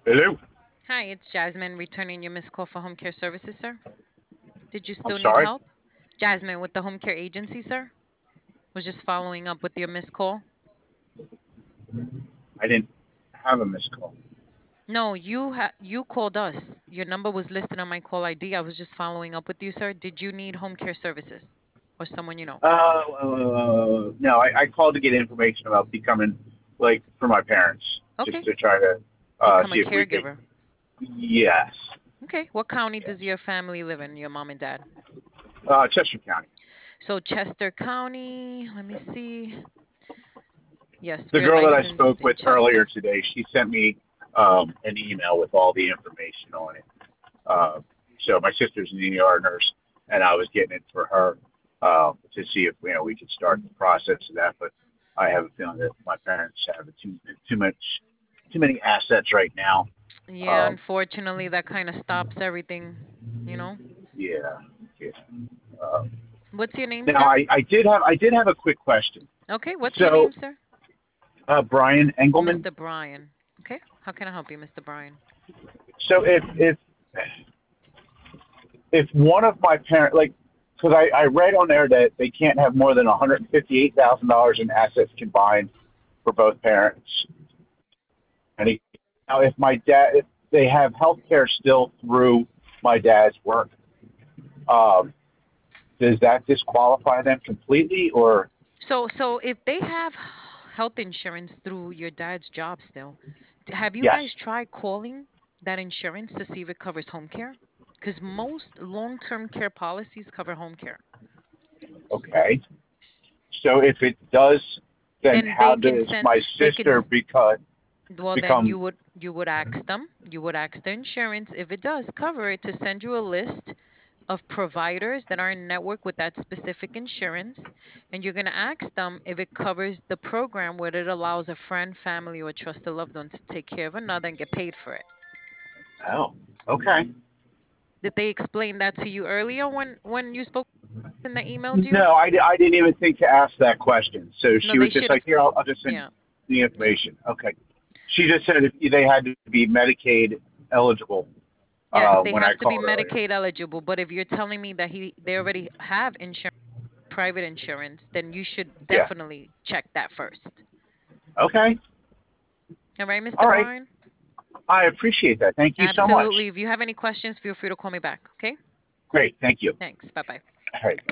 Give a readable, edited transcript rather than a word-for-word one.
Hello? Hi, it's Jasmine returning your missed call for home care services, sir. Did you I'm still need sorry? help? Jasmine with the home care agency, sir. Was just following up with your missed call. I didn't have a missed call. No, you called us. Your number was listed on my call ID. I was just following up with you, sir. Did you need home care services or someone you know? No, I called to get information about becoming, like, for my parents, just Okay, to try to become a see if we could. caregiver. Yes. Okay, what county Yes. does your family live in? Your mom and dad. Chester County. So Chester County. Let me see. Yes, The we're girl that I licensed spoke in with earlier Chester. today, she sent me an email with all the information on it. Uh, so my sister's an ER nurse, and I was getting it for her to see if we could start the process of that. But I have a feeling that my parents have too many assets right now. Yeah, Uh, unfortunately, that kind of stops everything. You know. yeah, yeah. Uh, What's your name, now sir? I did have a quick question. Okay, what's your So name, sir? Brian Engelman. Mr. Brian. Okay, how can I help you, Mr. Brian? So if one of my parents, like, because I read on there that they can't have more than $158,000 in assets combined for both parents. And now, if they have health care still through my dad's work, um, does that disqualify them completely, or So if they have health insurance through your dad's job still, have you yes? guys tried calling that insurance to see if it covers home care? Because most long-term care policies cover home care. Okay. So if it does, then Then how they can does send my they can sister well, then become? you would ask them, you would ask the insurance if it does cover it to send you a list of providers that are in network with that specific insurance, and you're going to ask them if it covers the program where it allows a friend, family, or trusted loved one to take care of another and get paid for it. Oh, okay. Did they explain that to you earlier when you spoke and they emailed you? No, I didn't even think to ask that question. So No, she they was just should like, have. here, I'll just send Yeah. the information. Okay. She just said if they had to be Medicaid eligible Yes, they when I have to be called earlier. Medicaid eligible, but if you're telling me that they already have insurance, private insurance, then you should Yeah. definitely check that first. Okay. All right, All Mr. right. Brian? I appreciate that. Thank you so much. Absolutely. If you have any questions, feel free to call me back. Okay? Great. Thank you. Thanks. Bye bye. All right.